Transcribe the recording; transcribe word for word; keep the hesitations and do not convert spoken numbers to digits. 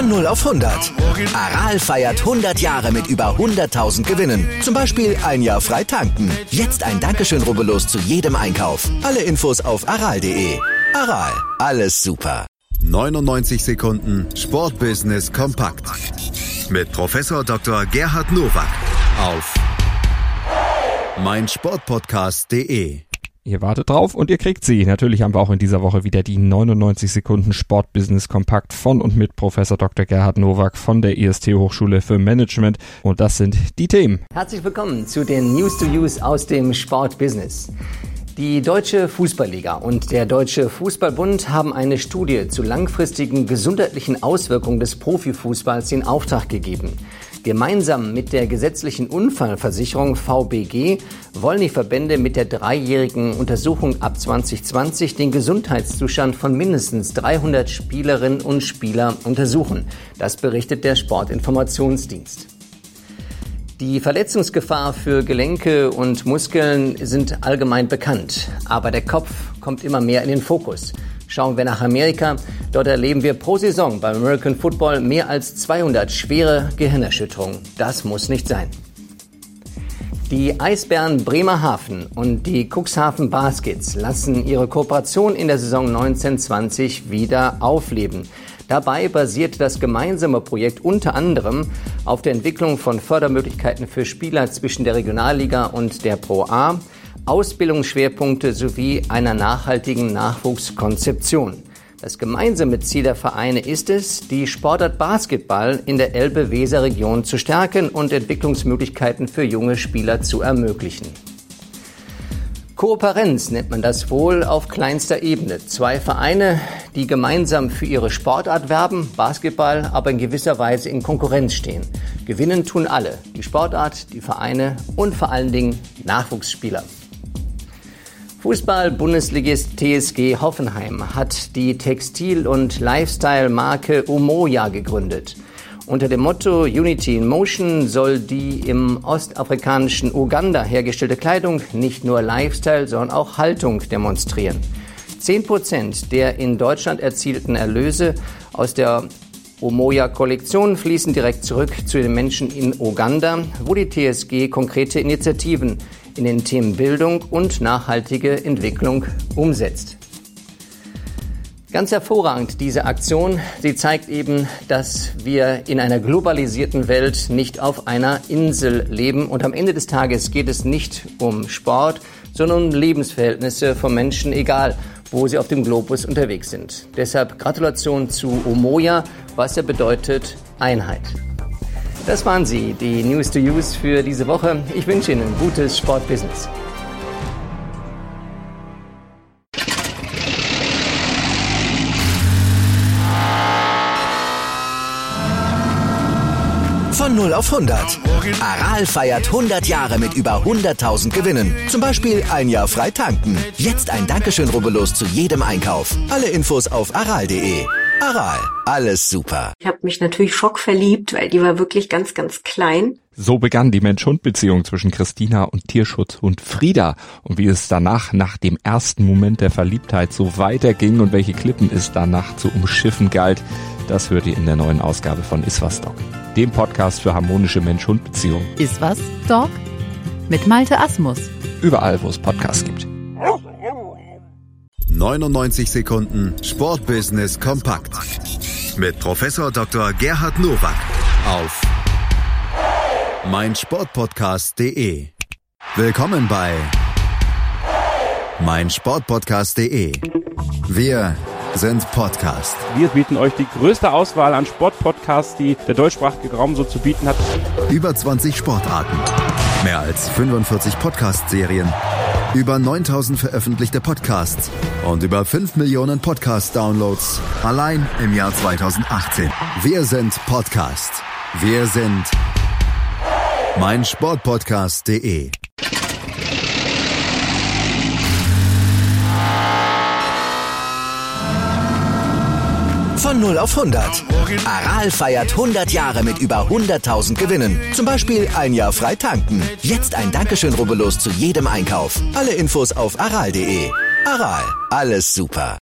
Von null auf hundert. Aral feiert hundert Jahre mit über hunderttausend Gewinnen. Zum Beispiel ein Jahr frei tanken. Jetzt ein Dankeschön, rubbellos zu jedem Einkauf. Alle Infos auf aral punkt de. Aral, alles super. neunundneunzig Sekunden Sportbusiness kompakt. Mit Professor Doktor Gerhard Nowak auf meinsportpodcast punkt de. Ihr wartet drauf und ihr kriegt sie. Natürlich haben wir auch in dieser Woche wieder die neunundneunzig Sekunden Sportbusiness kompakt von und mit Professor Doktor Gerhard Nowak von der I S T Hochschule für Management. Und das sind die Themen. Herzlich willkommen zu den News to Use aus dem Sportbusiness. Die Deutsche Fußballliga und der Deutsche Fußballbund haben eine Studie zu langfristigen gesundheitlichen Auswirkungen des Profifußballs in Auftrag gegeben. Gemeinsam mit der gesetzlichen Unfallversicherung V B G wollen die Verbände mit der dreijährigen Untersuchung ab zwanzig zwanzig den Gesundheitszustand von mindestens dreihundert Spielerinnen und Spielern untersuchen. Das berichtet der Sportinformationsdienst. Die Verletzungsgefahr für Gelenke und Muskeln sind allgemein bekannt, aber der Kopf kommt immer mehr in den Fokus. Schauen wir nach Amerika. Dort erleben wir pro Saison beim American Football mehr als zweihundert schwere Gehirnerschütterungen. Das muss nicht sein. Die Eisbären Bremerhaven und die Cuxhaven Baskets lassen ihre Kooperation in der Saison neunzehn zwanzig wieder aufleben. Dabei basiert das gemeinsame Projekt unter anderem auf der Entwicklung von Fördermöglichkeiten für Spieler zwischen der Regionalliga und der Pro A, Ausbildungsschwerpunkte sowie einer nachhaltigen Nachwuchskonzeption. Das gemeinsame Ziel der Vereine ist es, die Sportart Basketball in der Elbe-Weser-Region zu stärken und Entwicklungsmöglichkeiten für junge Spieler zu ermöglichen. Kooperenz nennt man das wohl auf kleinster Ebene. Zwei Vereine, die gemeinsam für ihre Sportart werben, Basketball, aber in gewisser Weise in Konkurrenz stehen. Gewinnen tun alle, die Sportart, die Vereine und vor allen Dingen Nachwuchsspieler. Fußball-Bundesligist T S G Hoffenheim hat die Textil- und Lifestyle-Marke Umoja gegründet. Unter dem Motto Unity in Motion soll die im ostafrikanischen Uganda hergestellte Kleidung nicht nur Lifestyle, sondern auch Haltung demonstrieren. Zehn Prozent der in Deutschland erzielten Erlöse aus der Umoja-Kollektion fließen direkt zurück zu den Menschen in Uganda, wo die T S G konkrete Initiativen in den Themen Bildung und nachhaltige Entwicklung umsetzt. Ganz hervorragend diese Aktion. Sie zeigt eben, dass wir in einer globalisierten Welt nicht auf einer Insel leben. Und am Ende des Tages geht es nicht um Sport, sondern um Lebensverhältnisse von Menschen, egal wo sie auf dem Globus unterwegs sind. Deshalb Gratulation zu Umoja, was ja bedeutet Einheit. Das waren sie, die News to Use für diese Woche. Ich wünsche Ihnen gutes Sportbusiness. Von null auf hundert. Aral feiert hundert Jahre mit über hunderttausend Gewinnen. Zum Beispiel ein Jahr frei tanken. Jetzt ein Dankeschön, rubbellos zu jedem Einkauf. Alle Infos auf aral punkt de. Aral, alles super. Ich habe mich natürlich schockverliebt, weil die war wirklich ganz, ganz klein. So begann die Mensch-Hund-Beziehung zwischen Christina und Tierschutzhund Frieda. Und wie es danach, nach dem ersten Moment der Verliebtheit, so weiterging und welche Klippen es danach zu umschiffen galt, das hört ihr in der neuen Ausgabe von Iswas Dog, dem Podcast für harmonische Mensch-Hund-Beziehungen. Iswas Dog mit Malte Asmus. Überall, wo es Podcasts gibt. neunundneunzig Sekunden Sportbusiness kompakt. Mit Professor Doktor Gerhard Nowak auf meinsportpodcast punkt de. Willkommen bei meinsportpodcast punkt de. Wir sind Podcast. Wir bieten euch die größte Auswahl an Sportpodcasts, die der deutschsprachige Raum so zu bieten hat. Über zwanzig Sportarten, mehr als fünfundvierzig Podcast-Serien, über neuntausend veröffentlichte Podcasts und über fünf Millionen Podcast-Downloads allein im Jahr zweitausendachtzehn. Wir sind Podcast. Wir sind meinsportpodcast punkt de. Von null auf hundert. Aral feiert hundert Jahre mit über hunderttausend Gewinnen. Zum Beispiel ein Jahr frei tanken. Jetzt ein Dankeschön, rubbellos zu jedem Einkauf. Alle Infos auf aral punkt de. Aral, alles super.